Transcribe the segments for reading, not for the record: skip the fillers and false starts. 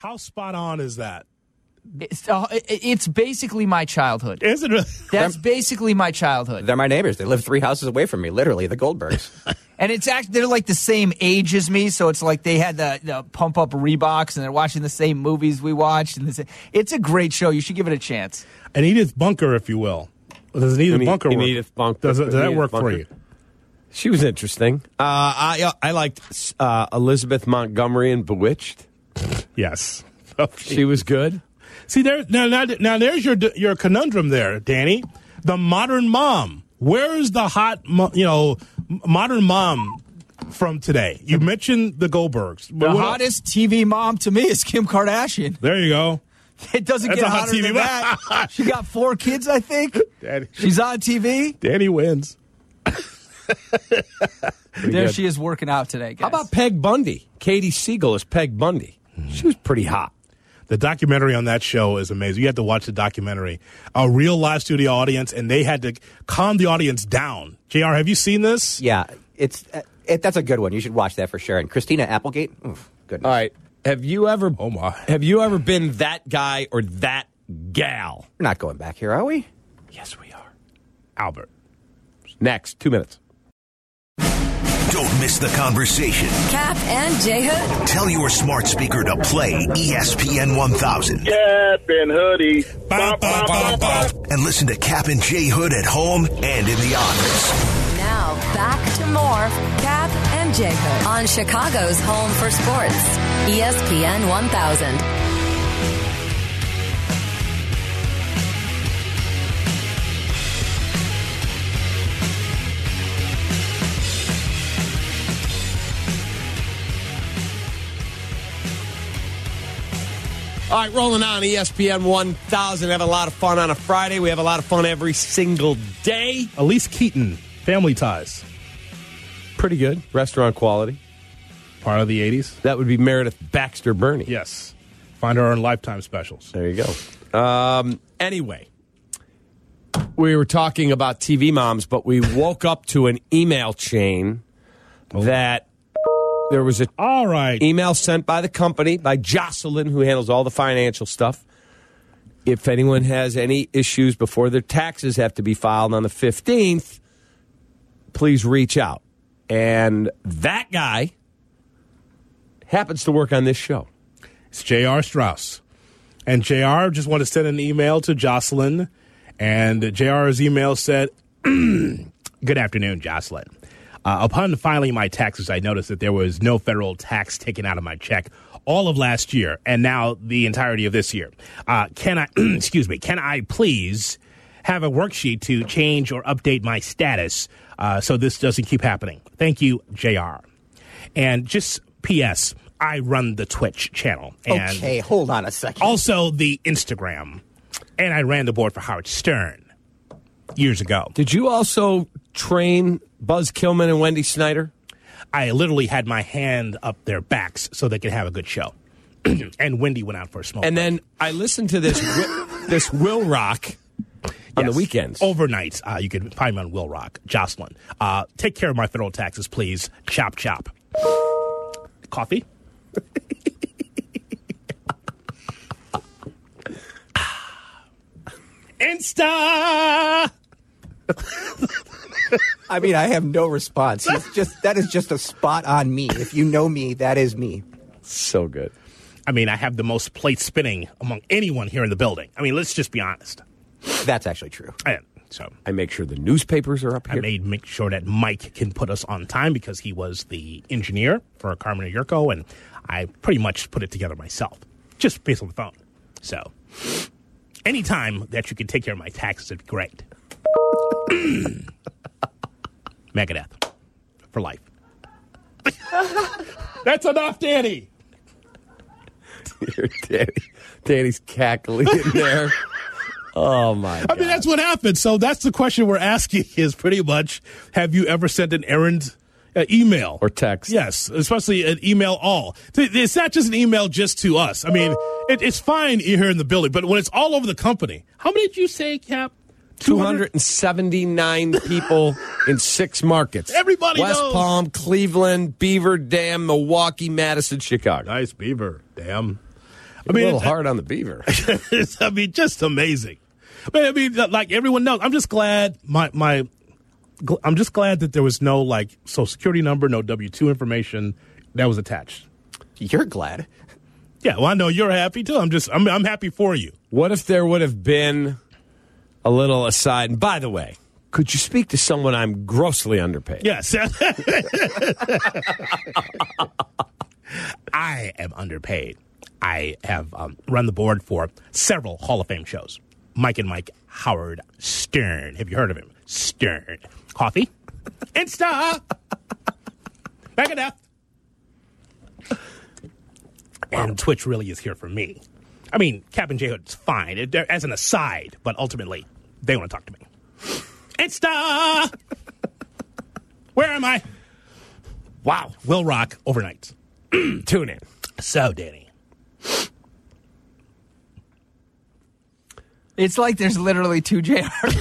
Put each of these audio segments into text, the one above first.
How spot on is that? It's basically my childhood. Is it really? That's basically my childhood. They're my neighbors. They live 3 houses away from me, literally, the Goldbergs. And it's actually, they're like the same age as me, so it's like they had the pump up Reeboks, and they're watching the same movies we watched. And it's a great show. You should give it a chance. An Edith Bunker, if you will. Does an Edith Bunker work? Edith Bunker. Does that work Bunker. for you? She was interesting. I liked Elizabeth Montgomery in Bewitched. Yes. Okay. She was good. See, now there's your conundrum there, Danny. The modern mom. Where is the hot, modern mom from today? You mentioned the Goldbergs. The hottest TV mom to me is Kim Kardashian. There you go. It doesn't That's get a hot hotter TV than that. She got 4 kids, I think. She's on TV. Danny wins. There she is working out today, guys. How about Peg Bundy? Katie Siegel is Peg Bundy. She was pretty hot. The documentary on that show is amazing. You have to watch the documentary. A real live studio audience, and they had to calm the audience down. JR, have you seen this? Yeah, that's a good one. You should watch that for sure. And Christina Applegate, goodness. All right. Have you ever Oh, been that guy or that gal? We're not going back here, are we? Yes, we are. Albert. Next, 2 minutes. Don't miss the conversation. Cap and J Hood. Tell your smart speaker to play ESPN 1000. Cap and Hoodie. Bah, bah, bah, bah. And listen to Cap and J Hood at home and in the office. Now, back to more Cap and J Hood on Chicago's home for sports. ESPN 1000. All right, rolling on ESPN 1000. Have a lot of fun on a Friday. We have a lot of fun every single day. Elise Keaton, Family Ties. Pretty good. Restaurant quality. Part of the 80s. That would be Meredith Baxter Burney. Yes. Find her on Lifetime specials. There you go. Anyway, we were talking about TV moms, but we woke up to an email chain that there was a All right. email sent by the company, by Jocelyn, who handles all the financial stuff. If anyone has any issues before their taxes have to be filed on the 15th, please reach out. And that guy happens to work on this show. It's J.R. Strauss. And J.R. just wanted to send an email to Jocelyn. And J.R.'s email said, Good afternoon, Jocelyn. Upon filing my taxes, I noticed that there was no federal tax taken out of my check all of last year and now the entirety of this year. Can I please have a worksheet to change or update my status so this doesn't keep happening? Thank you, JR. And just P.S., I run the Twitch channel. And Okay, hold on a second. also the Instagram. And I ran the board for Howard Stern years ago. Did you also train Buzz Kilman and Wendy Snyder? I literally had my hand up their backs so they could have a good show. And Wendy went out for a smoke. And then I listened to this this Will Rock on the weekends. Overnight, you can find me on Will Rock. Jocelyn, take care of my federal taxes, please. Chop, chop. Coffee? Insta! I mean, I have no response. That is just a spot on me. If you know me, that is me. So good. I mean, I have the most plates spinning among anyone here in the building. I mean, let's just be honest. That's actually true. So I make sure the newspapers are up here. I make sure that Mike can put us on time because he was the engineer for Carmen and Yurko, and I pretty much put it together myself, just based on the phone. So anytime that you can take care of my taxes, it'd be great. Megadeth for life. That's enough, Danny. Danny's cackling in there. Oh, my God. I mean, that's what happened. So that's the question we're asking is pretty much, have you ever sent an errand email? Or text. Yes, especially an email all. It's not just an email just to us. I mean, it's fine here in the building, but when it's all over the company. How many did you say, Cap? 279 people in 6 markets. Everybody West knows. Palm, Cleveland, Beaver Dam, Milwaukee, Madison, Chicago. Nice Beaver Dam. I mean, a little hard on the beaver. I mean, just amazing. I mean, like everyone knows, I'm just glad I'm just glad that there was no like Social Security number, no W-2 information that was attached. You're glad. Yeah, well, I know you're happy too. I'm happy for you. What if there would have been a little aside? And by the way, could you speak to someone I'm grossly underpaid? Yes. I am underpaid. I have run the board for several Hall of Fame shows. Mike and Mike Howard Stern. Have you heard of him? Stern. Coffee. Insta. Back it up. And Twitch really is here for me. I mean, Cap and J Hood's fine as an aside, but ultimately, they want to talk to me. Insta. Where am I? Wow. Will rock overnight. Tune in. So, Danny. It's like there's literally two JR.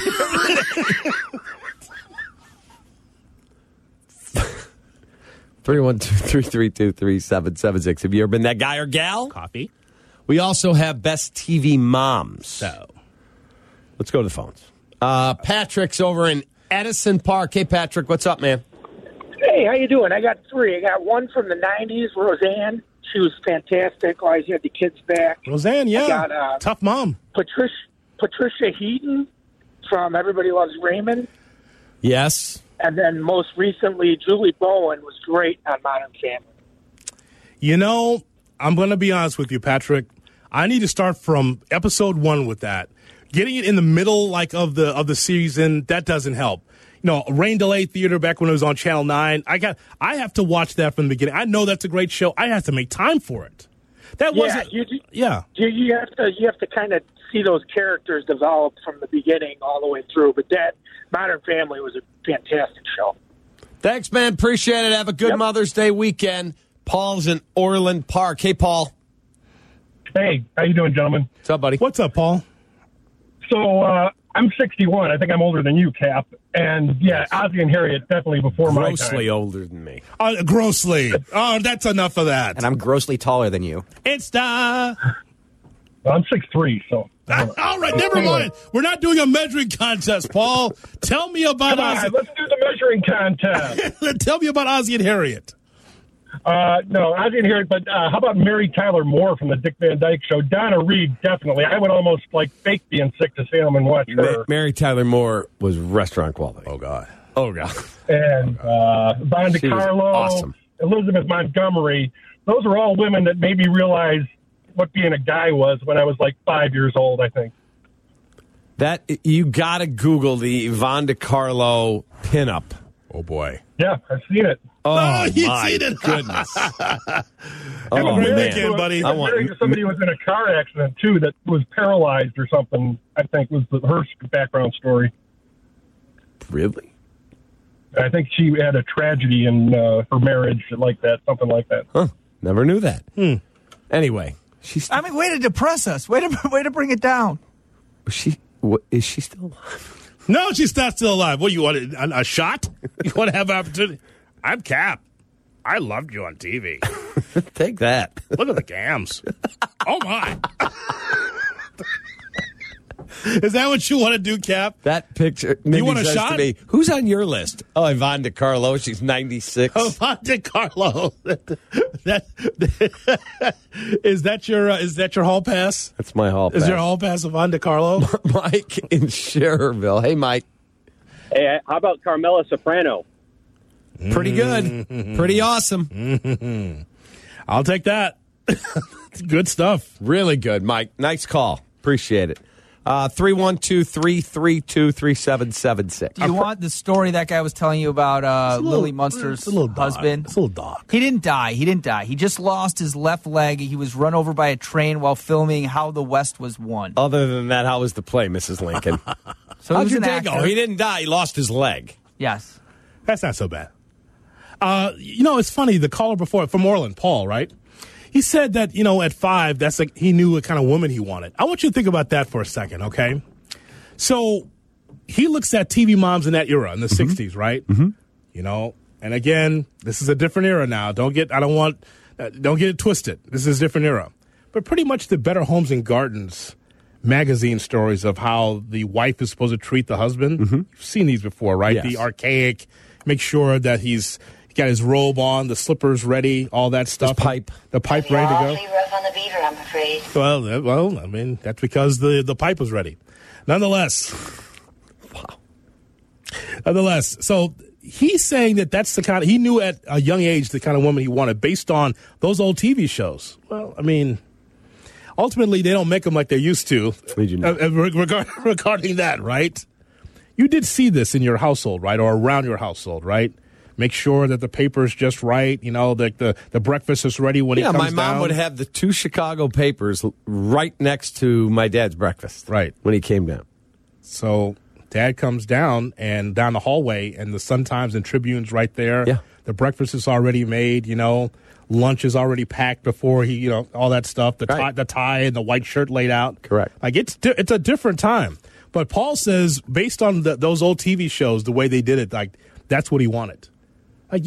312-332-3776. Have you ever been that guy or gal? Coffee. We also have Best TV Moms. So. Let's go to the phones. Patrick's over in Edison Park. Hey, Patrick, what's up, man? Hey, how you doing? I got three. I got one from the 90s, Roseanne. She was fantastic. Always had the kids back. Roseanne, yeah. I got, tough mom. Patricia Heaton from Everybody Loves Raymond. Yes. And then most recently, Julie Bowen was great on Modern Family. You know, I'm going to be honest with you, Patrick. I need to start from episode 1 with that. Getting it in the middle, like of the season, that doesn't help. You know, Rain Delay Theater back when it was on Channel 9. I have to watch that from the beginning. I know that's a great show. I have to make time for it. That wasn't. Yeah. You have to kind of see those characters develop from the beginning all the way through. But that Modern Family was a fantastic show. Thanks, man. Appreciate it. Have a good Mother's Day weekend. Paul's in Orland Park. Hey, Paul. Hey, how you doing, gentlemen? What's up, buddy? What's up, Paul? So I'm 61. I think I'm older than you, Cap. And, yeah, Ozzie and Harriet definitely before my time. Grossly older than me. Grossly. Oh, that's enough of that. And I'm grossly taller than you. Insta. I'm 6'3", so. All right, never mind. We're not doing a measuring contest, Paul. Tell me about Come on, Ozzie. let's do the measuring contest. Tell me about Ozzie and Harriet. No, Ozzie and Harriet, but how about Mary Tyler Moore from the Dick Van Dyke Show? Donna Reed, definitely. I would almost fake being sick to see them and watch her. Mary Tyler Moore was restaurant quality. Oh, God. And Von DiCarlo, awesome. Elizabeth Montgomery. Those are all women that made me realize what being a guy was when I was 5 years old, I think. That you got to Google the Von DiCarlo pinup. Oh, boy. Yeah, I've seen it. Oh, you've my seen it. goodness. Have a Oh, great man. weekend, buddy. I'm married to somebody who was in a car accident, too, that was paralyzed or something, I think was her background story. Really? I think she had a tragedy in her marriage like that, something like that. Huh. Never knew that. Anyway, way to depress us. Way to bring it down. is she still alive? No, she's not still alive. What, you want a shot? You want to have an opportunity? I'm Cap. I loved you on TV. Take that. Look at the gams. Oh, my. Is that what you want to do, Cap? That picture maybe want a says shot? to me, who's on your list? Oh, Yvonne DiCarlo. She's 96. Oh, Monte Carlo. Is that your hall pass? That's my hall pass. Is your hall pass of Monte Carlo? Mike in Schererville. Hey, Mike. Hey, how about Carmela Soprano? Pretty good. Pretty awesome. I'll take that. Good stuff. Really good, Mike. Nice call. Appreciate it. 312-332-3776. Do you want the story that guy was telling you about Lily Munster's husband? It's a little dog. He didn't die. He just lost his left leg. He was run over by a train while filming How the West Was Won. Other than that, how was the play, Mrs. Lincoln? So How'd he was your an day actor. go? He didn't die. He lost his leg. Yes. That's not so bad. It's funny. The caller before from Orland, Paul, right? He said that, at 5, he knew what kind of woman he wanted. I want you to think about that for a second, okay? So he looks at TV moms in that era, in the 60s, right? Mm-hmm. And again, this is a different era now. Don't get it twisted. This is a different era. but pretty much the Better Homes and Gardens magazine stories of how the wife is supposed to treat the husband. You've seen these before, right? Yes. The archaic, make sure that he's got his robe on, the slippers ready, all that stuff. The pipe ready to go. Awfully rough on the beaver, I'm afraid. Well, I mean, that's because the pipe was ready. Nonetheless. Wow. Nonetheless, so he's saying that that's the kind of, he knew at a young age the kind of woman he wanted based on those old TV shows. Well, I mean, ultimately they don't make them like they used to. Regarding that, right? You did see this in your household, right? Or around your household, right? Make sure that the paper's just right. You know, that the breakfast is ready when he comes down. Yeah, my mom would have the 2 Chicago papers right next to my dad's breakfast. Right. When he came down. So Dad comes down and down the hallway, and the Sun-Times and Tribune's right there. Yeah. The breakfast is already made, you know. Lunch is already packed before he, you know, all that stuff. The tie and the white shirt laid out. Correct. Like, it's a different time. But Paul says, based on those old TV shows, the way they did it, like, that's what he wanted. Like,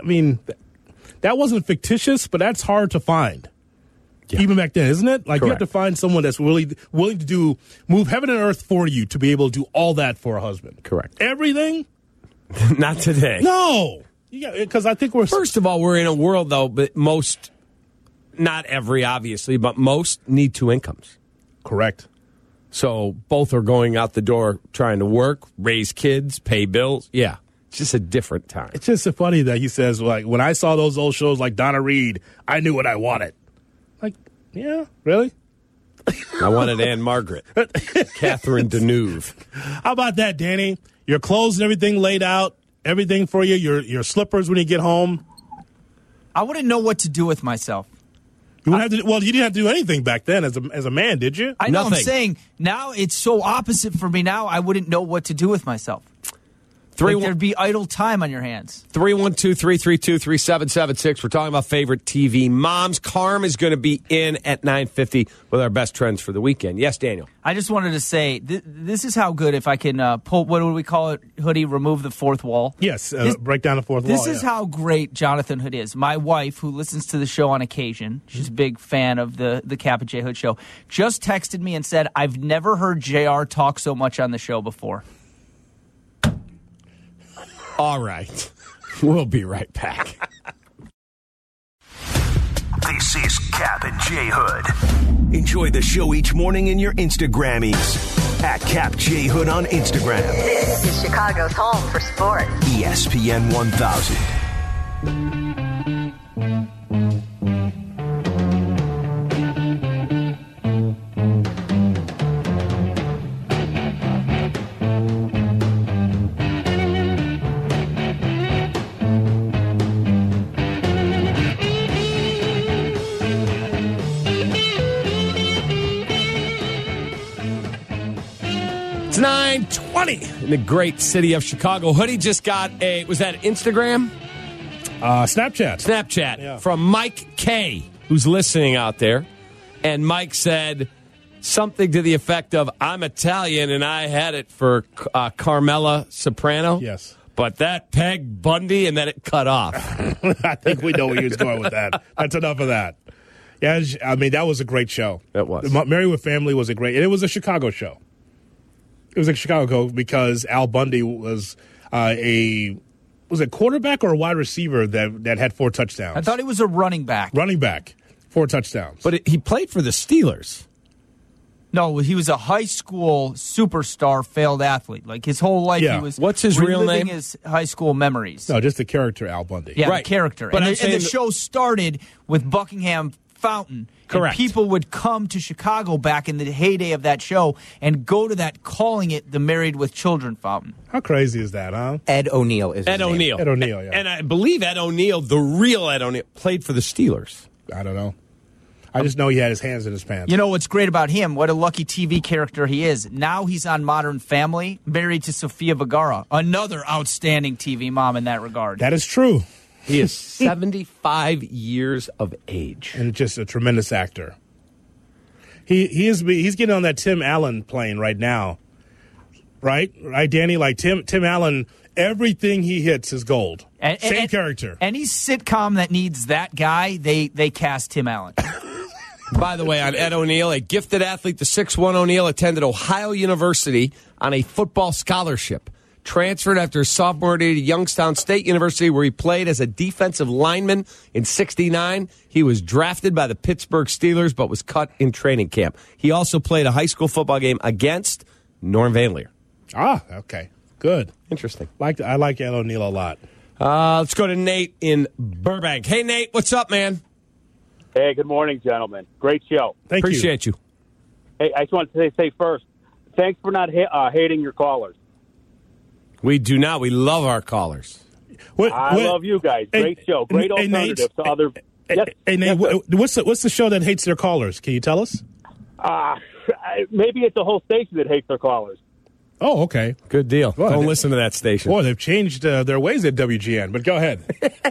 that wasn't fictitious, but that's hard to find. Yeah. Even back then, isn't it? Like, Correct. you have to find someone that's really willing to move heaven and earth for you to be able to do all that for a husband. Correct. Everything? Not today. No. Yeah, because I think First of all, we're in a world, though, but most, not every, obviously, but most need 2 incomes. Correct. So both are going out the door trying to work, raise kids, pay bills. Yeah. It's just a different time. It's just so funny that he says, like, when I saw those old shows like Donna Reed, I knew what I wanted. Like, yeah, really? I wanted Anne Margaret. Catherine Deneuve. How about that, Danny? Your clothes and everything laid out, everything for you, your slippers when you get home. I wouldn't know what to do with myself. You wouldn't have to. Well, you didn't have to do anything back then as a man, did you? I know. Nothing. I'm saying now it's so opposite for me. Now I wouldn't know what to do with myself. Like there'd be idle time on your hands. 312-332-3776. We're talking about favorite TV moms. Carm is going to be in at 9:50 with our best trends for the weekend. Yes, Daniel. I just wanted to say this is how good if I can pull, what do we call it, Hoodie, remove the fourth wall. Yes, break down the fourth wall. This is how great Jonathan Hood is. My wife, who listens to the show on occasion, she's a big fan of the Cap and J Hood show, just texted me and said, I've never heard JR talk so much on the show before. All right. We'll be right back. This is Cap and J Hood. Enjoy the show each morning in your Instagrammies. At Cap J Hood on Instagram. This is Chicago's home for sports. ESPN 1000. It's 9:20 in the great city of Chicago. Hoodie just got was that Instagram? Snapchat from Mike K, who's listening out there. And Mike said something to the effect of, I'm Italian and I had it for Carmela Soprano. Yes. But that Peg Bundy, and then it cut off. I think we know where he was going with that. That's enough of that. Yeah, I mean, that was a great show. It was. Married with Family was a great, and it was a Chicago show. It was a Chicago because Al Bundy was a quarterback or a wide receiver that had 4 touchdowns? I thought he was a running back. Running back, 4 touchdowns. But he played for the Steelers. No, he was a high school superstar, failed athlete. Like his whole life, Yeah. he was. What's his real reliving name? His high school memories. No, just the character Al Bundy. Yeah, Right. the character. But And I'm the, and the saying- show started with Buckingham Fountain. Correct. And people would come to Chicago back in the heyday of that show and go to that, calling it the Married with Children Fountain. How crazy is that, huh? Ed O'Neill is his Ed name. O'Neill. Ed O'Neill, yeah. And I believe Ed O'Neill, the real Ed O'Neill, played for the Steelers. I don't know. I just know he had his hands in his pants. You know what's great about him? What a lucky TV character he is. Now he's on Modern Family, married to Sofia Vergara, another outstanding TV mom in that regard. That is true. He is 75 years of age. And just a tremendous actor. He's getting on that Tim Allen plane right now. Right, Danny? Like Tim Allen, everything he hits is gold. Same character. Any sitcom that needs that guy, they cast Tim Allen. By the way, on Ed O'Neill, a gifted athlete, the 6'1" O'Neill attended Ohio University on a football scholarship. Transferred after his sophomore year to Youngstown State University, where he played as a defensive lineman in '69. He was drafted by the Pittsburgh Steelers, but was cut in training camp. He also played a high school football game against Norm Van Leer. Ah, okay. Good. Interesting. I like Ed O'Neill a lot. Let's go to Nate in Burbank. Hey, Nate, what's up, man? Hey, good morning, gentlemen. Great show. Thank you. Appreciate you. Hey, I just want to say first, thanks for not hating your callers. We do not. We love our callers. I love you guys. Great show. Great alternative to other. Yes. Hey, Nate, what's the show that hates their callers? Can you tell us? Maybe it's the whole station that hates their callers. Oh, okay. Good deal. Well, Don't listen to that station. Boy, they've changed their ways at WGN, but go ahead.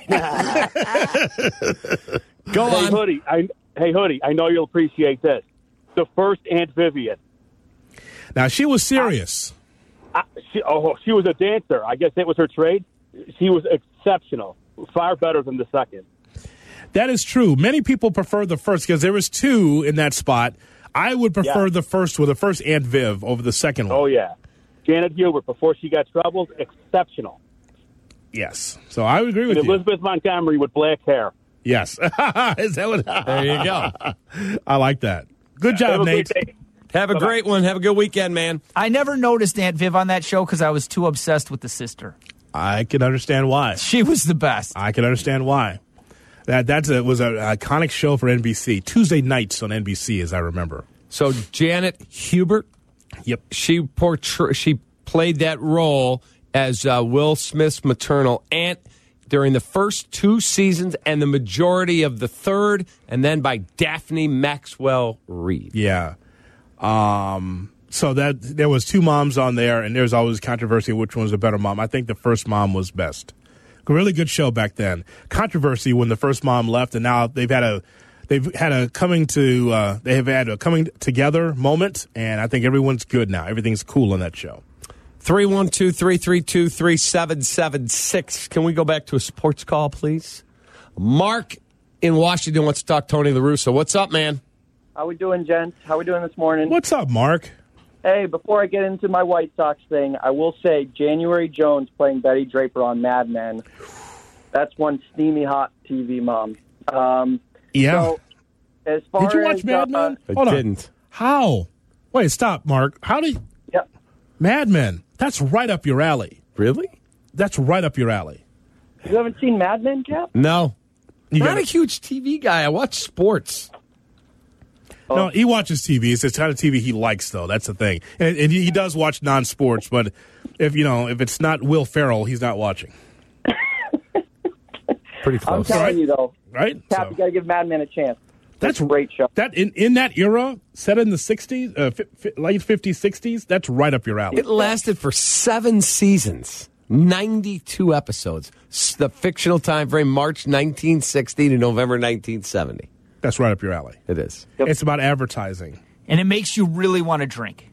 Go on. Hoodie, I know you'll appreciate this. The first Aunt Vivian. Now, she was serious. She was a dancer. I guess that was her trade. She was exceptional. Far better than the second. That is true. Many people prefer the first because there was two in that spot. I would prefer the first Aunt Viv over the second one. Oh, yeah. Janet Hubert, before she got troubled, exceptional. Yes. So I would agree with and you. Elizabeth Montgomery with black hair. Yes. Is that what? There you go. I like that. Good job, Nate. Have a great one. Have a good weekend, man. I never noticed Aunt Viv on that show because I was too obsessed with the sister. I can understand why. She was the best. I can understand why. That was an iconic show for NBC. Tuesday nights on NBC, as I remember. So Janet Hubert, yep, she played that role as Will Smith's maternal aunt during the first two seasons and the majority of the third, and then by Daphne Maxwell Reid. Yeah. So that there was two moms on there, and there's always controversy which one was a better mom. I think the first mom was best. Really good show back then. Controversy when the first mom left, and now they've had a coming together moment, and I think everyone's good now. Everything's cool on that show. 312-332-3776. Can we go back to a sports call, please? Mark in Washington wants to talk Tony La Russa. What's up, man? How we doing, gents? How we doing this morning? What's up, Mark? Hey, before I get into my White Sox thing, I will say January Jones playing Betty Draper on Mad Men. That's one steamy hot TV mom. Yeah. So, as far did you watch as, Mad Men? I didn't. How? Wait, stop, Mark. How did? Yep. Mad Men. That's right up your alley. Really? That's right up your alley. You haven't seen Mad Men, Cap? No. You Not a huge TV guy. I watch sports. No, he watches TV. It's the kind of TV he likes, though. That's the thing. And he does watch non-sports, but if it's not Will Ferrell, he's not watching. Pretty close. I'm telling you, though. Right? Cap, you got to give Mad Men a chance. That's a great show. That in that era, set in the 60s, late 50s, 60s, that's right up your alley. It lasted for 7 seasons, 92 episodes. The fictional time frame, March 1960 to November 1970. That's right up your alley. It is. It's about advertising. And it makes you really want to drink.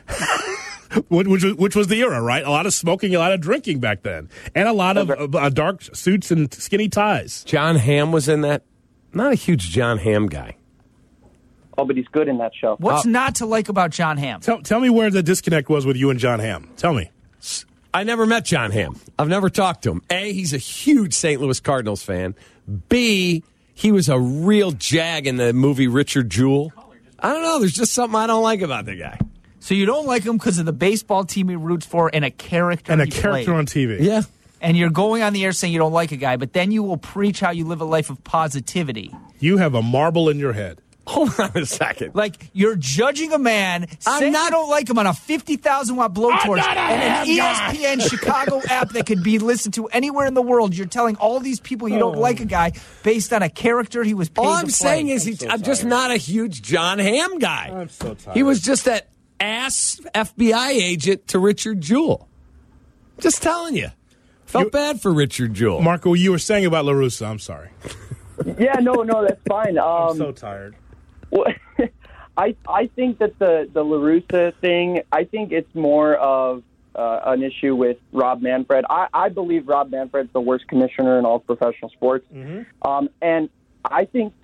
Which was the era, right? A lot of smoking, a lot of drinking back then. And a lot of dark suits and skinny ties. John Hamm was in that. Not a huge John Hamm guy. Oh, but he's good in that show. What's not to like about John Hamm? Tell me where the disconnect was with you and John Hamm. Tell me. I never met John Hamm. I've never talked to him. A, he's a huge St. Louis Cardinals fan. B, he was a real jag in the movie Richard Jewell. I don't know. There's just something I don't like about the guy. So you don't like him because of the baseball team he roots for and a character And a he character played. on TV. Yeah. And you're going on the air saying you don't like a guy, but then you will preach how you live a life of positivity. You have a marble in your head. Hold on a second. Like, you're judging a man, saying you don't like him on a 50,000-watt blowtorch and an ESPN Chicago app that could be listened to anywhere in the world. You're telling all these people you don't like a guy based on a character he was paid All to I'm play. saying is I'm just not a huge John Hamm guy. I'm so tired. He was just that ass FBI agent to Richard Jewell. Just telling you. Felt bad for Richard Jewell. Marco, you were saying about La Russa. I'm sorry. Yeah, no, that's fine. I'm so tired. Well, I think that the La Russa thing, I think it's more of an issue with Rob Manfred. I believe Rob Manfred's the worst commissioner in all professional sports. Mm-hmm. And I think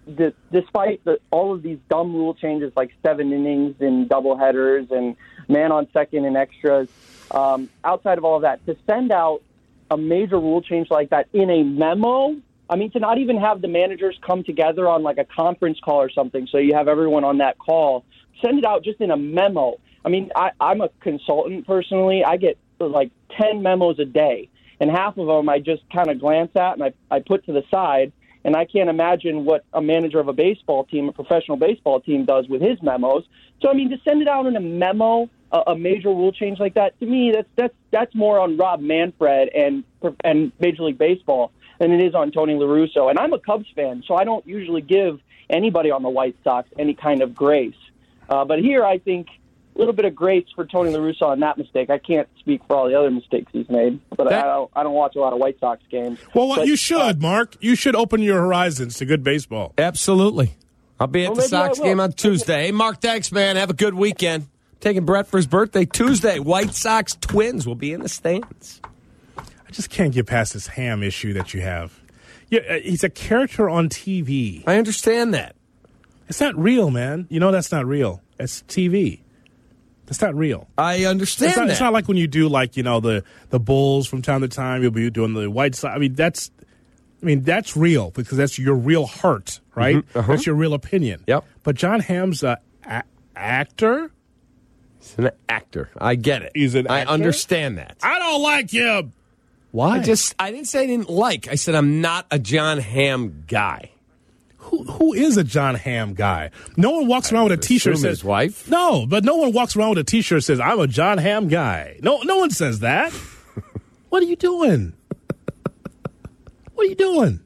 despite all of these dumb rule changes like 7 innings and doubleheaders and man on second and extras, outside of all of that, to send out a major rule change like that in a memo, I mean, to not even have the managers come together on like a conference call or something so you have everyone on that call, send it out just in a memo. I mean, I'm a consultant personally. I get like 10 memos a day, and half of them I just kind of glance at and I put to the side, and I can't imagine what a manager of a baseball team, a professional baseball team, does with his memos. So, I mean, to send it out in a memo, a major rule change like that, to me, that's more on Rob Manfred and Major League Baseball than it is on Tony La Russa. And I'm a Cubs fan, so I don't usually give anybody on the White Sox any kind of grace. But here, I think a little bit of grace for Tony La Russa on that mistake. I can't speak for all the other mistakes he's made, but I don't watch a lot of White Sox games. Well, you should, Mark. You should open your horizons to good baseball. Absolutely. I'll be at the Sox game on Tuesday. Hey, Mark, thanks, man. Have a good weekend. Taking Brett for his birthday Tuesday. White Sox Twins will be in the stands. I just can't get past this Ham issue that you have. Yeah, he's a character on TV. I understand that. It's not real, man. You know that's not real. It's TV. It's not real. I understand that. It's not like when you do the Bulls from time to time. You'll be doing the White Sox. I mean that's real because that's your real heart, right? Mm-hmm. Uh-huh. That's your real opinion. Yep. But John Hamm's an actor. He's an actor. I get it. He's an actor? I understand that. I don't like him. Why? I didn't say I didn't like. I said I'm not a John Hamm guy. Who is a John Hamm guy? No one walks around with a T-shirt that says his wife. No, but no one walks around with a T-shirt that says I'm a John Hamm guy. No one says that. What are you doing? What are you doing?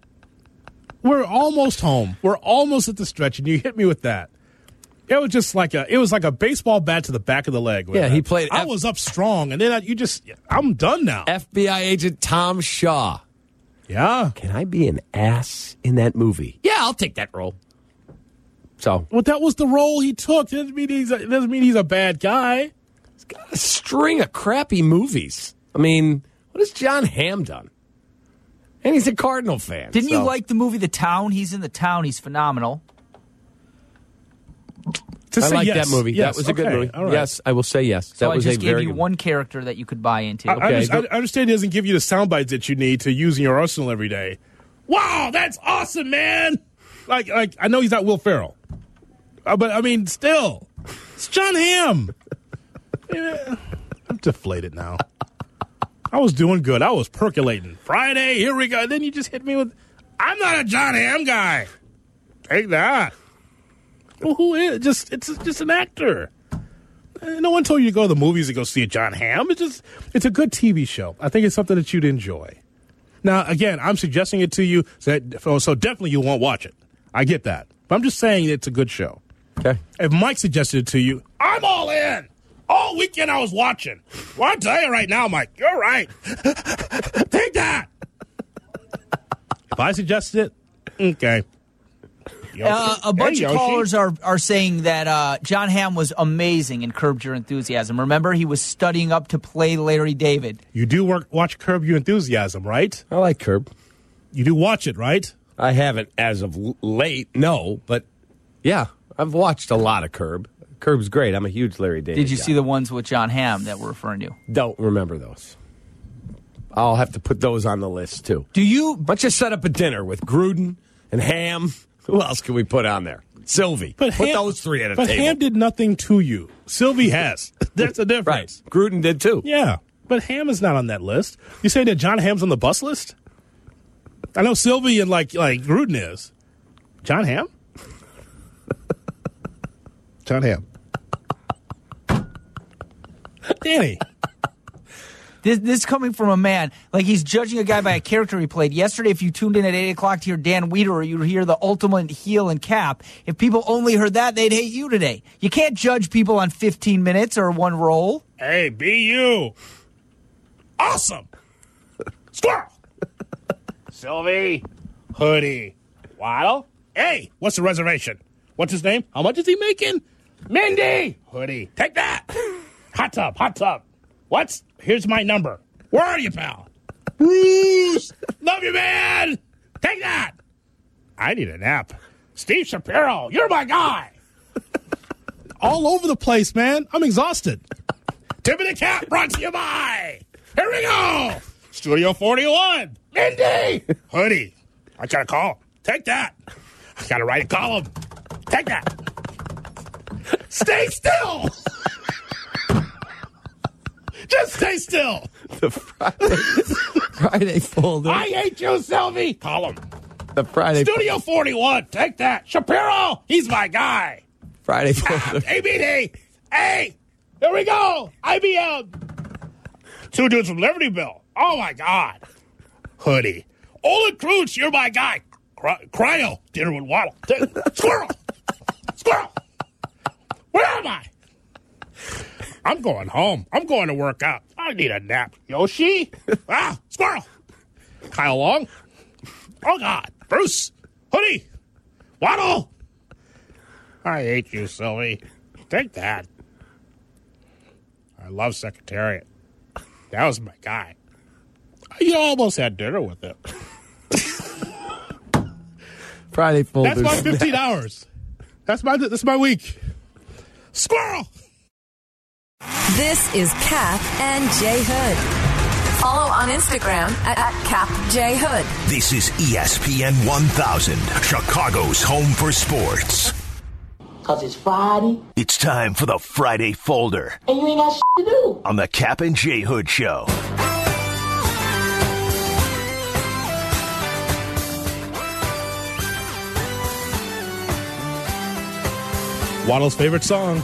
We're almost home. We're almost at the stretch, and you hit me with that. It was just like a baseball bat to the back of the leg. Yeah, he played. I was up strong, and then I'm done now. FBI agent Tom Shaw. Yeah. Can I be an ass in that movie? Yeah, I'll take that role. So, well, that was the role he took. It doesn't mean he's a bad guy. He's got a string of crappy movies. I mean, what has John Hamm done? And he's a Cardinal fan. Didn't you like the movie The Town? He's in The Town. He's phenomenal. I like that movie. Yes. That was a good movie. Right. Yes, I will say yes. So that was I just a gave very you good one character that you could buy into. I understand he doesn't give you the sound bites that you need to use in your arsenal every day. Wow, that's awesome, man! Like I know he's not Will Ferrell, but I mean, still, it's John Hamm. Yeah, I'm deflated now. I was doing good. I was percolating. Friday, here we go. Then you just hit me with, I'm not a John Hamm guy. Take that. Well, who is? It's just an actor. No one told you to go to the movies to go see a John Hamm. It's a good TV show. I think it's something that you'd enjoy. Now, again, I'm suggesting it to you, so definitely you won't watch it. I get that. But I'm just saying it's a good show. Okay. If Mike suggested it to you, I'm all in. All weekend I was watching. Well, I'll tell you right now, Mike, you're right. Take that. If I suggested it, okay. A bunch of callers are saying that John Hamm was amazing in Curb Your Enthusiasm. Remember, he was studying up to play Larry David. You do watch Curb Your Enthusiasm, right? I like Curb. You do watch it, right? I haven't as of late, no. But, yeah, I've watched a lot of Curb. Curb's great. I'm a huge Larry David Did you guy. see the ones with John Hamm that we're referring to? Don't remember those. I'll have to put those on the list, too. Why don't you set up a dinner with Gruden and Hamm? Who else can we put on there? Sylvie. Put those three at a table. But Hamm did nothing to you. Sylvie has. That's the difference. Right. Gruden did too. Yeah. But Hamm is not on that list. You say that John Hamm's on the bus list? I know Sylvie and like Gruden is. John Hamm? John Hamm. Danny. This coming from a man, like he's judging a guy by a character he played. Yesterday, if you tuned in at 8 o'clock to hear Dan Wiederer, you'd hear the ultimate heel and Cap. If people only heard that, they'd hate you today. You can't judge people on 15 minutes or one role. Hey, be you. Awesome. Squirrel. Sylvie. Hoodie. Waddle. Hey, what's the reservation? What's his name? How much is he making? Mindy. Hoodie. Take that. Hot tub. Here's my number. Where are you, pal? Bruce! Love you, man! Take that! I need a nap. Steve Shapiro, you're my guy. All over the place, man. I'm exhausted. Tip of the cap brought to you by. Here we go. Studio 41. Mindy. Hoodie. I got to call. Take that. I got to write a column. Take that. Stay still. Just stay still. The Friday folder. I hate you, Sylvie. Column. The Friday Studio 41. Take that. Shapiro. He's my guy. Friday folder. ABD. Hey. Here we go. IBM. 2 dudes from Libertyville. Oh, my God. Hoodie. Olin Krutz, you're my guy. Cryo. Dinner with Waddle. Squirrel. Squirrel. Where am I? I'm going home. I'm going to work out. I need a nap. Yoshi? Squirrel. Kyle Long? Oh, God. Bruce? Hoodie? Waddle? I hate you, Sylvie. Take that. I love Secretariat. That was my guy. You almost had dinner with him. Friday folders. That's my 15 hours. That's my week. Squirrel! This is Cap and Jay Hood. Follow on Instagram at CapJHood. This is ESPN 1000, Chicago's home for sports. Because it's Friday. It's time for the Friday Folder. And you ain't got shit to do. On the Cap and Jay Hood Show. Waddle's favorite song.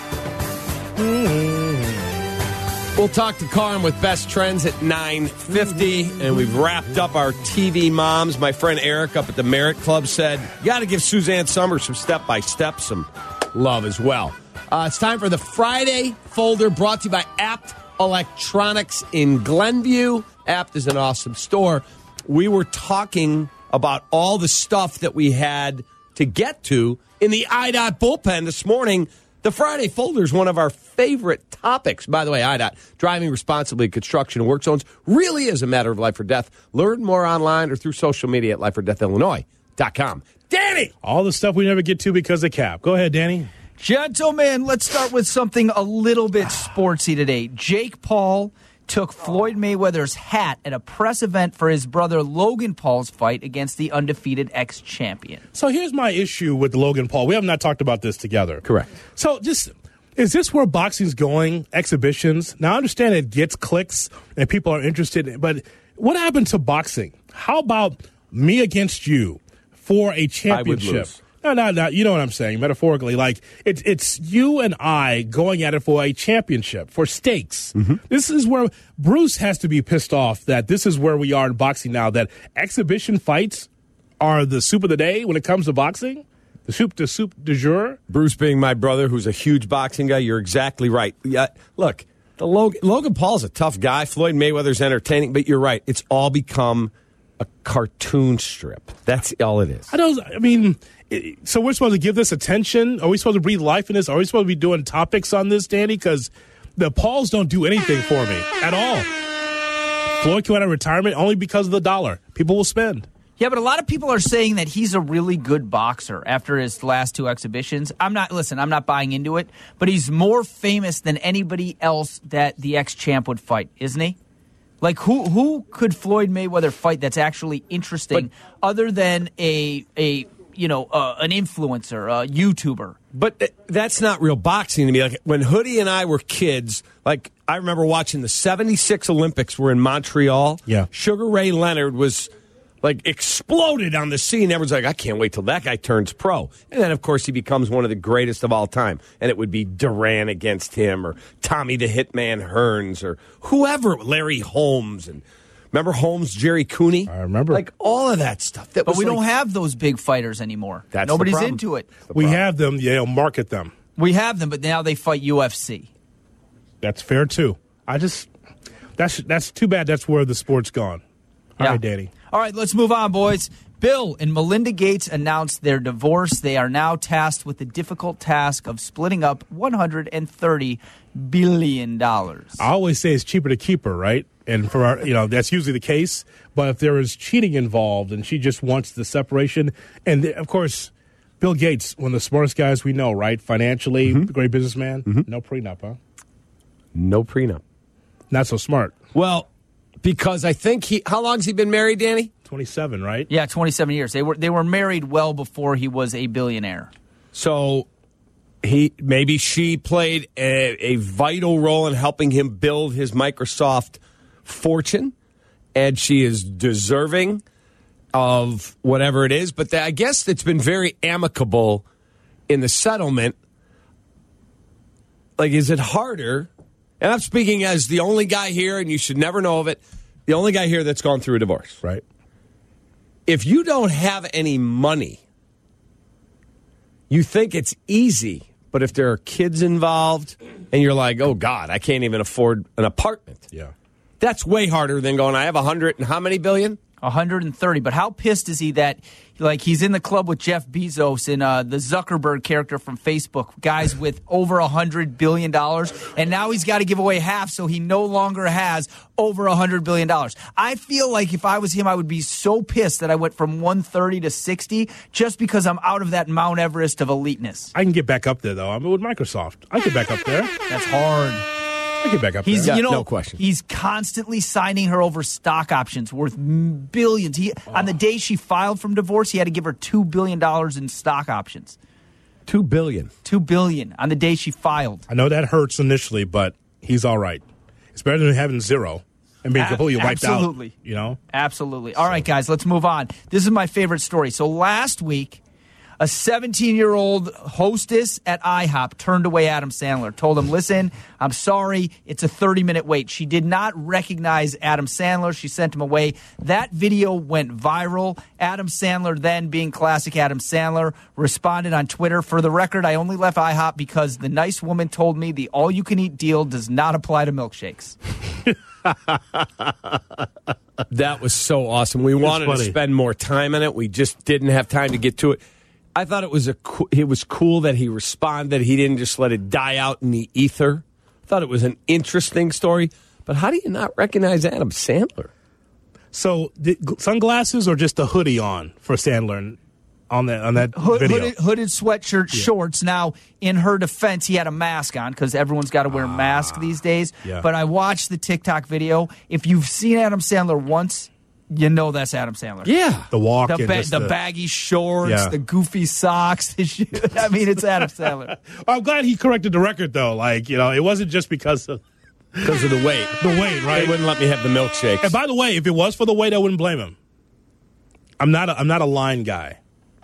We'll talk to Carm with Best Trends at 9:50, and we've wrapped up our TV moms. My friend Eric up at the Merit Club said, you got to give Suzanne Summers some step-by-step, some love as well. It's time for the Friday Folder, brought to you by Apt Electronics in Glenview. Apt is an awesome store. We were talking about all the stuff that we had to get to in the IDOT bullpen this morning. The Friday Folder is one of our favorite topics. By the way, IDOT, driving responsibly in construction and work zones, really is a matter of life or death. Learn more online or through social media at lifeordeathillinois.com. Danny! All the stuff we never get to because of Cap. Go ahead, Danny. Gentlemen, let's start with something a little bit sportsy today. Jake Paul took Floyd Mayweather's hat at a press event for his brother Logan Paul's fight against the undefeated ex-champion. So here's my issue with Logan Paul. We have not talked about this together. Correct. So is this where boxing's going? Exhibitions? Now, I understand it gets clicks and people are interested, but what happened to boxing? How about me against you for a championship? I would lose. No. You know what I'm saying, metaphorically. Like, it's you and I going at it for a championship, for stakes. Mm-hmm. This is where Bruce has to be pissed off that this is where we are in boxing now, that exhibition fights are the soup of the day when it comes to boxing. The soup du jour. Bruce being my brother, who's a huge boxing guy, you're exactly right. Yeah, look, Logan Paul's a tough guy. Floyd Mayweather's entertaining, but you're right. It's all become a cartoon strip. That's all it is. So we're supposed to give this attention? Are we supposed to breathe life in this? Are we supposed to be doing topics on this, Danny? Because the Pauls don't do anything for me at all. Floyd came out of retirement only because of the dollar. People will spend. Yeah, but a lot of people are saying that he's a really good boxer after his last 2 exhibitions. I'm not buying into it, but he's more famous than anybody else that the ex-champ would fight, isn't he? Like, who could Floyd Mayweather fight that's actually interesting other than an influencer, a YouTuber? But that's not real boxing to me. Like, when Hoodie and I were kids, like, I remember watching the 76 Olympics were in Montreal. Yeah. Sugar Ray Leonard was, like, exploded on the scene. Everyone's like, I can't wait till that guy turns pro. And then, of course, he becomes one of the greatest of all time. And it would be Duran against him, or Tommy the Hitman Hearns, or whoever, Larry Holmes. And remember Holmes, Jerry Cooney? I remember. Like, all of that stuff. But we don't have those big fighters anymore. Nobody's into it. We have them, market them. We have them, but now they fight UFC. That's fair, too. That's too bad that's where the sport's gone. All right, Danny. All right, let's move on, boys. Bill and Melinda Gates announced their divorce. They are now tasked with the difficult task of splitting up $130 billion. I always say it's cheaper to keep her, right? And for our, that's usually the case. But if there is cheating involved and she just wants the separation, and of course, Bill Gates, one of the smartest guys we know, right? Financially, great businessman. No prenup, huh? No prenup. Not so smart. Well, because I think how long's he been married, Danny? 27, right? Yeah, 27 years. They were married well before he was a billionaire. So maybe she played a vital role in helping him build his Microsoft fortune, and she is deserving of whatever it is. But I guess it's been very amicable in the settlement. Like, is it harder? And I'm speaking as the only guy here, and you should never know of it, the only guy here that's gone through a divorce. Right. If you don't have any money, you think it's easy. But if there are kids involved and you're like, oh, God, I can't even afford an apartment. Yeah. That's way harder than going, I have 100 and how many billion? 130. But how pissed is he that, like, he's in the club with Jeff Bezos and the Zuckerberg character from Facebook, guys with over $100 billion, and now he's got to give away half, so he no longer has over $100 billion. I feel like if I was him, I would be so pissed that I went from 130 to 60 just because I'm out of that Mount Everest of eliteness. I can get back up there, though. I'm with Microsoft. I can get back up there. That's hard. I get back up He's, there. you know, no question. He's constantly signing her over stock options worth billions. On the day she filed from divorce, he had to give her $2 billion in stock options. $2 billion. $2 billion on the day she filed. I know that hurts initially, but he's all right. It's better than having zero and being completely wiped out. You know? Absolutely. All right, guys, let's move on. This is my favorite story. So last week, a 17-year-old hostess at IHOP turned away Adam Sandler, told him, listen, I'm sorry, it's a 30-minute wait. She did not recognize Adam Sandler. She sent him away. That video went viral. Adam Sandler, then being classic Adam Sandler, responded on Twitter, for the record, I only left IHOP because the nice woman told me the all-you-can-eat deal does not apply to milkshakes. That was so awesome. We wanted to spend more time on it. We just didn't have time to get to it. I thought it was cool that he responded. He didn't just let it die out in the ether. I thought it was an interesting story. But how do you not recognize Adam Sandler? So, sunglasses or just a hoodie on for Sandler on that video? Hooded sweatshirt, shorts. Now, in her defense, he had a mask on because everyone's got to wear a mask these days. Yeah. But I watched the TikTok video. If you've seen Adam Sandler once, you know that's Adam Sandler. Yeah. The walk. The baggy shorts, the goofy socks. I mean, it's Adam Sandler. I'm glad he corrected the record, though. Like, you know, it wasn't just because of the weight. The weight, right? They wouldn't let me have the milkshakes. And by the way, if it was for the weight, I wouldn't blame him. I'm not a line guy.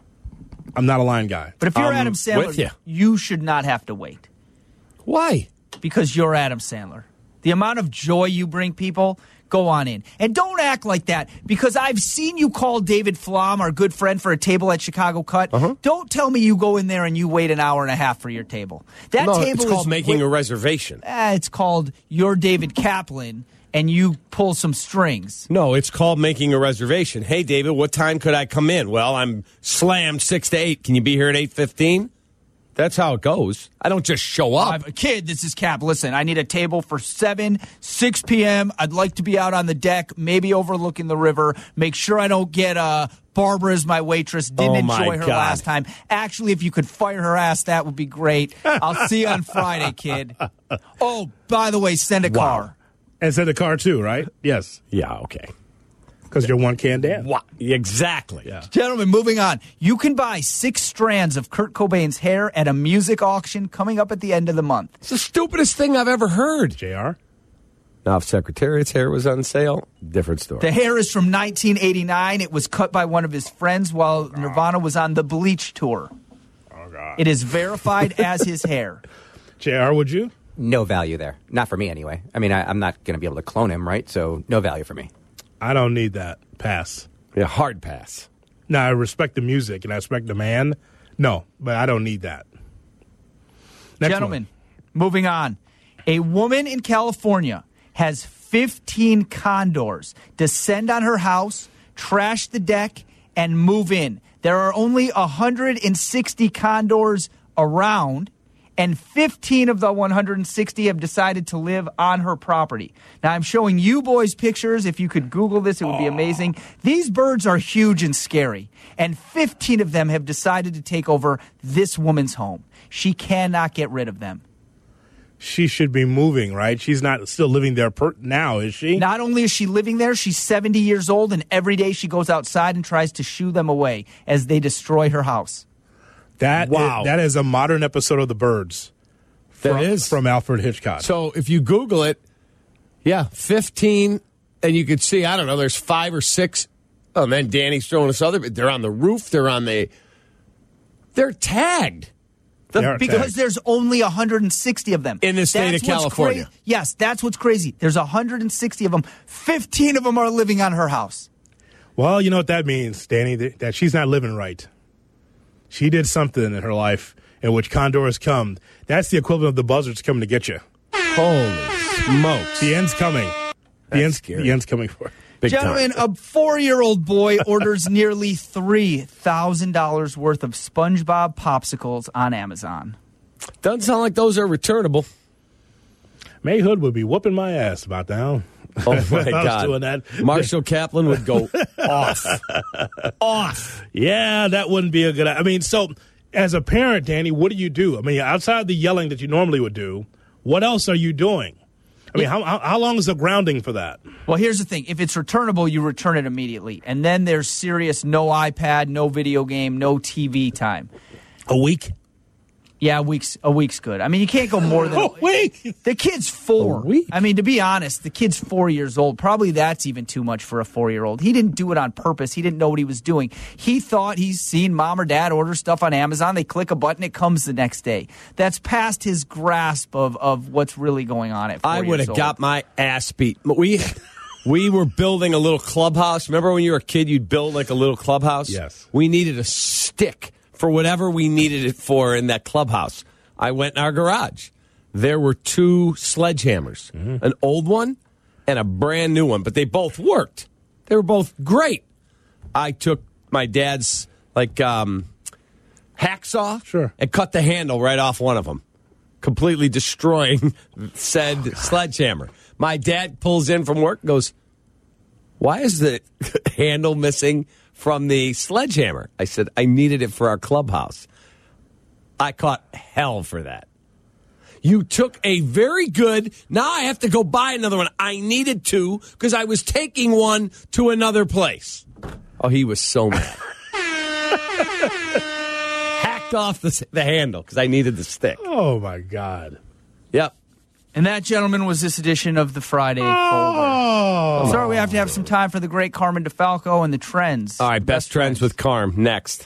But if you're Adam Sandler, you should not have to wait. Why? Because you're Adam Sandler. The amount of joy you bring people, go on in. And don't act like that, because I've seen you call David Flom, our good friend, for a table at Chicago Cut. Don't tell me you go in there and you wait an hour and a half for your table. Table it's called making a reservation. It's called you're David Kaplan and you pull some strings. No, it's called making a reservation. Hey, David, what time could I come in? Well, I'm slammed 6 to 8. Can you be here at 8:15? That's how it goes. I don't just show up. Kid, this is Cap. Listen, I need a table for 6 p.m. I'd like to be out on the deck, maybe overlooking the river. Make sure I don't get Barbara as my waitress. Didn't enjoy her last time. Actually, if you could fire her ass, that would be great. I'll see you on Friday, kid. Oh, by the way, send a car. And send a car, too, right? Yes. Yeah, okay. Because you're one can dance. Exactly. Yeah. Gentlemen, moving on. You can buy 6 strands of Kurt Cobain's hair at a music auction coming up at the end of the month. It's the stupidest thing I've ever heard. JR? Now, if Secretariat's hair was on sale, different story. The hair is from 1989. It was cut by one of his friends while Nirvana was on the Bleach tour. Oh, God. It is verified as his hair. JR, would you? No value there. Not for me, anyway. I mean, I'm not going to be able to clone him, right? So no value for me. I don't need that. Pass. Yeah, hard pass. Now, I respect the music and I respect the man. No, but I don't need that. Next Gentlemen, moving on. A woman in California has 15 condors descend on her house, trash the deck, and move in. There are only 160 condors around, and 15 of the 160 have decided to live on her property. Now, I'm showing you boys pictures. If you could Google this, it would be amazing. These birds are huge and scary, and 15 of them have decided to take over this woman's home. She cannot get rid of them. She should be moving, right? She's not still living there now, is she? Not only is she living there, she's 70 years old, and every day she goes outside and tries to shoo them away as they destroy her house. That is a modern episode of The Birds. From Alfred Hitchcock. So if you Google it, 15, and you could see, I don't know, there's 5 or 6. Oh, man, Danny's throwing us they're on the roof. They're tagged. Because there's only 160 of them. In the state of California. Yes, that's what's crazy. There's 160 of them. 15 of them are living on her house. Well, you know what that means, Danny, that she's not living right. She did something in her life in which condors come. That's the equivalent of the buzzards coming to get you. Holy smokes. The end's coming. The end's coming for her. Gentlemen, a 4-year-old boy orders nearly $3,000 worth of SpongeBob popsicles on Amazon. Doesn't sound like those are returnable. May Hood would be whooping my ass about that. Oh, my God. I was doing that. Marshall Kaplan would go off. Off. Yeah, that wouldn't be a good... I mean, so as a parent, Danny, what do you do? I mean, outside the yelling that you normally would do, what else are you doing? I mean, how long is the grounding for that? Well, here's the thing. If it's returnable, you return it immediately. And then there's serious no iPad, no video game, no TV time. A week? Yeah, a week's good. I mean, you can't go more than a week. The kid's 4. A week? I mean, to be honest, the kid's 4 years old. Probably that's even too much for a 4-year-old. He didn't do it on purpose. He didn't know what he was doing. He thought he's seen mom or dad order stuff on Amazon. They click a button, it comes the next day. That's past his grasp of what's really going on at 4 years old. I would have got my ass beat. We were building a little clubhouse. Remember when you were a kid, you'd build like a little clubhouse? Yes. We needed a stick for whatever we needed it for in that clubhouse. I went in our garage. There were 2 sledgehammers, an old one and a brand new one, but they both worked. They were both great. I took my dad's hacksaw and cut the handle right off one of them, completely destroying said sledgehammer. My dad pulls in from work and goes, "Why is the handle missing from the sledgehammer?" I said, "I needed it for our clubhouse." I caught hell for that. You took a very good, now I have to go buy another one. I needed to because I was taking one to another place. Oh, he was so mad. Hacked off the handle because I needed the stick. Oh, my God. Yep. And that, gentlemen, was this edition of the Friday Folder. Sorry, we have to have some time for the great Carmen DeFalco and the trends. All right, best trends with Carm next.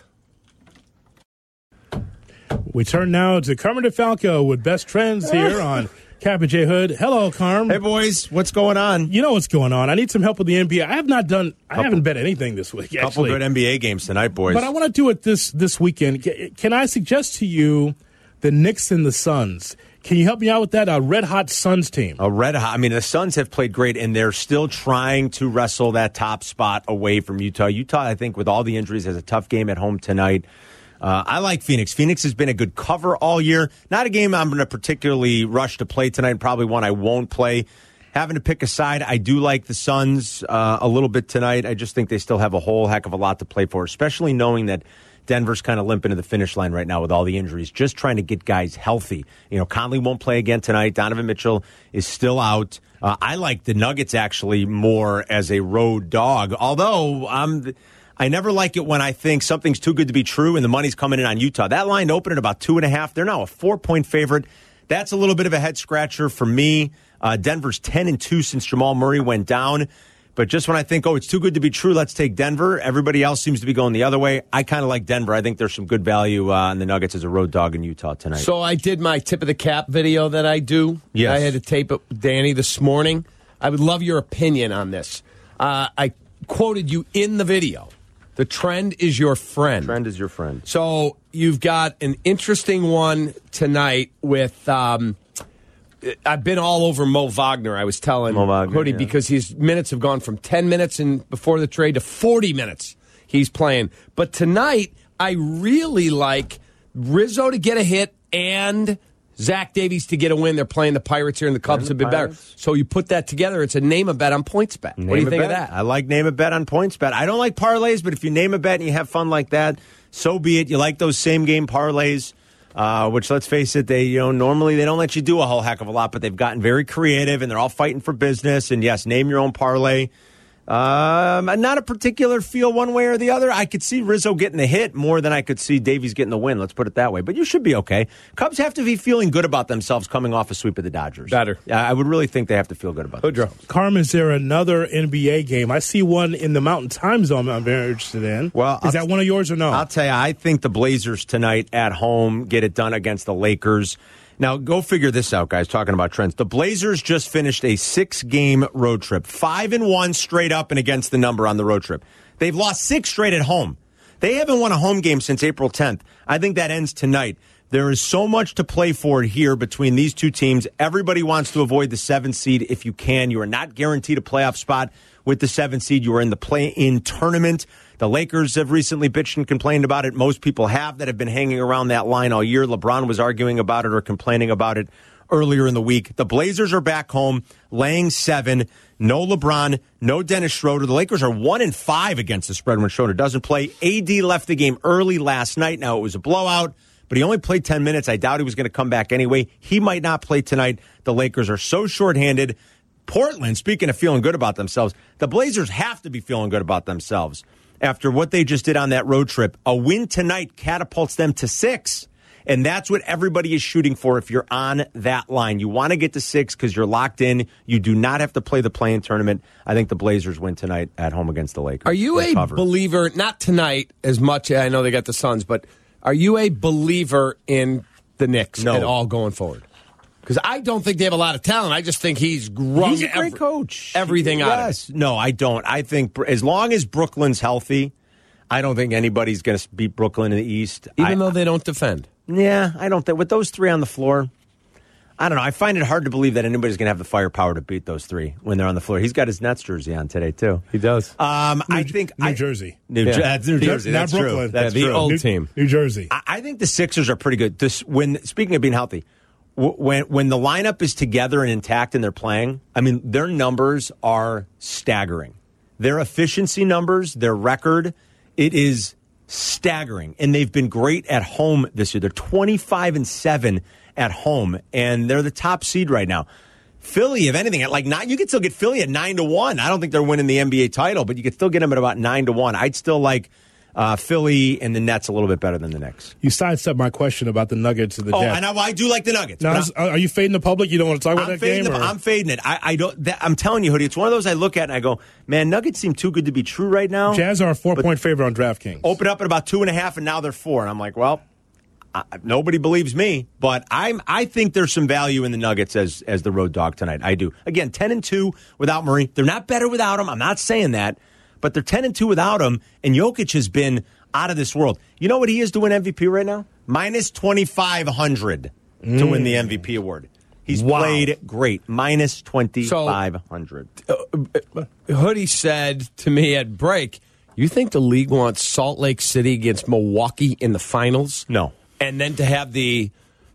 We turn now to Carmen DeFalco with Best Trends here on Cap and J Hood. Hello, Carm. Hey, boys. What's going on? You know what's going on. I need some help with the NBA. I haven't bet anything this week, actually. Couple good NBA games tonight, boys. But I want to do it this weekend. Can I suggest to you the Knicks and the Suns? Can you help me out with that? A red-hot Suns team. I mean, the Suns have played great, and they're still trying to wrestle that top spot away from Utah. Utah, I think, with all the injuries, has a tough game at home tonight. I like Phoenix. Phoenix has been a good cover all year. Not a game I'm going to particularly rush to play tonight, probably one I won't play. Having to pick a side, I do like the Suns a little bit tonight. I just think they still have a whole heck of a lot to play for, especially knowing that Denver's kind of limping to the finish line right now with all the injuries, just trying to get guys healthy. You know, Conley won't play again tonight. Donovan Mitchell is still out. I like the Nuggets actually more as a road dog, although I never like it when I think something's too good to be true and the money's coming in on Utah. That line opened at about 2.5. They're now a 4-point favorite. That's a little bit of a head scratcher for me. Denver's 10-2 since Jamal Murray went down. But just when I think, it's too good to be true, let's take Denver. Everybody else seems to be going the other way. I kind of like Denver. I think there's some good value on the Nuggets as a road dog in Utah tonight. So I did my tip of the cap video that I do. Yes. I had to tape it with Danny this morning. I would love your opinion on this. I quoted you in the video. The trend is your friend. Trend is your friend. So you've got an interesting one tonight with I've been all over Mo Wagner. I was telling Hoodie because his minutes have gone from 10 minutes before the trade to 40 minutes he's playing. But tonight, I really like Rizzo to get a hit and Zach Davies to get a win. They're playing the Pirates here, and the Cubs have been better. So you put that together. It's a name a bet on PointsBet. What do you think of that? I like name a bet on PointsBet. I don't like parlays, but if you name a bet and you have fun like that, so be it. You like those same game parlays, which, let's face it, they normally they don't let you do a whole heck of a lot, but they've gotten very creative and they're all fighting for business. And yes, name your own parlay. Not a particular feel one way or the other. I could see Rizzo getting the hit more than I could see Davies getting the win. Let's put it that way. But you should be okay. Cubs have to be feeling good about themselves coming off a sweep of the Dodgers. Better. I would really think they have to feel good about themselves. Carm, is there another NBA game? I see one in the Mountain Time Zone I'm very interested in. Well, is that one of yours or no? I'll tell you, I think the Blazers tonight at home get it done against the Lakers. Now, go figure this out, guys, talking about trends. The Blazers just finished a 6-game road trip, 5-1 straight up and against the number on the road trip. They've lost 6 straight at home. They haven't won a home game since April 10th. I think that ends tonight. There is so much to play for here between these two teams. Everybody wants to avoid the 7th seed if you can. You are not guaranteed a playoff spot with the 7th seed. You are in the play-in tournament. The Lakers have recently bitched and complained about it. Most people that have been hanging around that line all year. LeBron was arguing about it or complaining about it earlier in the week. The Blazers are back home, laying 7. No LeBron, no Dennis Schroeder. The Lakers are 1-5 against the spread when Schroeder doesn't play. AD left the game early last night. Now, it was a blowout, but he only played 10 minutes. I doubt he was going to come back anyway. He might not play tonight. The Lakers are so shorthanded. Portland, speaking of feeling good about themselves, the Blazers have to be feeling good about themselves. After what they just did on that road trip, a win tonight catapults them to 6. And that's what everybody is shooting for if you're on that line. You want to get to 6 because you're locked in. You do not have to play the play-in tournament. I think the Blazers win tonight at home against the Lakers. Are you a believer, not tonight as much, I know they got the Suns, but are you a believer in the Knicks at all going forward? Because I don't think they have a lot of talent. I just think he's a great coach. Everything out of it. No, I don't. I think as long as Brooklyn's healthy, I don't think anybody's going to beat Brooklyn in the East. Even though they don't defend. Yeah, I don't think. With those 3 on the floor, I don't know. I find it hard to believe that anybody's going to have the firepower to beat those 3 when they're on the floor. He's got his Nets jersey on today, too. He does. I think New Jersey. New Jersey. Not That's Brooklyn. true. That's the true. old team. New Jersey. I think the Sixers are pretty good. Speaking of being healthy, when the lineup is together and intact and they're playing, I mean, their numbers are staggering. Their efficiency numbers, their record, it is staggering. And they've been great at home this year. They're 25-7 at home, and they're the top seed right now. Philly, if anything, at like 9, you could still get Philly at 9-1. I don't think they're winning the NBA title, but you could still get them at about 9-1. I'd still like Philly and the Nets a little bit better than the Knicks. You sidestepped my question about the Nuggets and the Jets. And I do like the Nuggets. Now, are you fading the public? You don't want to talk about that game? I'm fading it. I don't. I'm telling you, Hoodie, it's one of those I look at and I go, man, Nuggets seem too good to be true right now. Jazz are a 4-point favorite on DraftKings. Open up at about 2.5, and now they're 4. And I'm like, well, nobody believes me, but I think there's some value in the Nuggets as the road dog tonight. I do. Again, 10-2 without Murray. They're not better without him. I'm not saying that, but they're 10-2 without him, and Jokic has been out of this world. You know what he is to win MVP right now? Minus 2,500 to win the MVP award. He's played great. Minus 2,500. Hoodie said to me at break, you think the league wants Salt Lake City against Milwaukee in the finals? No. And then to have the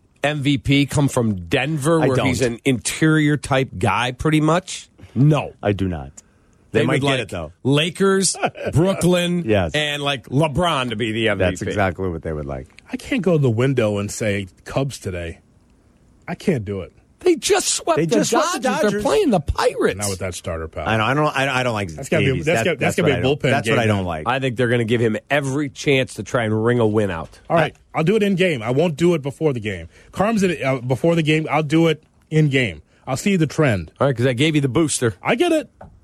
MVP come from Denver, where he's an interior type guy pretty much? No. I do not. They might get it, though. Lakers, Brooklyn, yes, and like LeBron to be the MVP. That's exactly what they would like. I can't go to the window and say Cubs today. I can't do it. They just swept the Dodgers. They're playing the Pirates. Not with that starter power. I don't like that's gonna be a bullpen. That's what I don't like. I think they're going to give him every chance to try and wring a win out. All right, I'll do it in game. I won't do it before the game. Carm's before the game. I'll do it in game. I'll see the trend. All right, because I gave you the booster. I get it.